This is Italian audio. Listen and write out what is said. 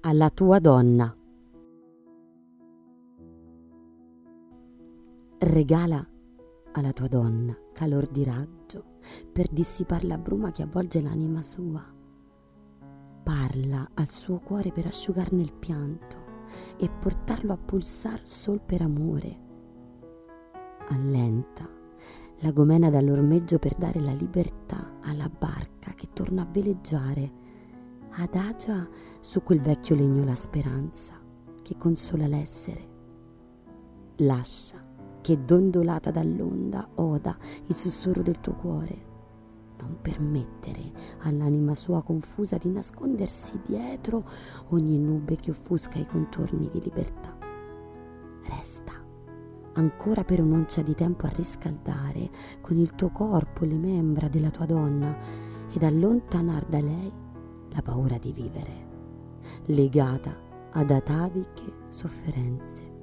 alla tua donna. Regala alla tua donna calor di raggio per dissipar la bruma che avvolge l'anima sua. Parla al suo cuore per asciugarne il pianto e portarlo a pulsar sol per amore. Allenta la gomena dall'ormeggio per dare la libertà alla barca che torna a veleggiare. Adagia su quel vecchio legno la speranza che consola l'essere. Lascia che dondolata dall'onda oda il sussurro del tuo cuore. Non permettere all'anima sua confusa di nascondersi dietro ogni nube che offusca i contorni di libertà. Resta ancora per un'oncia di tempo a riscaldare con il tuo corpo le membra della tua donna ed allontanar da lei la paura di vivere, legata ad ataviche sofferenze.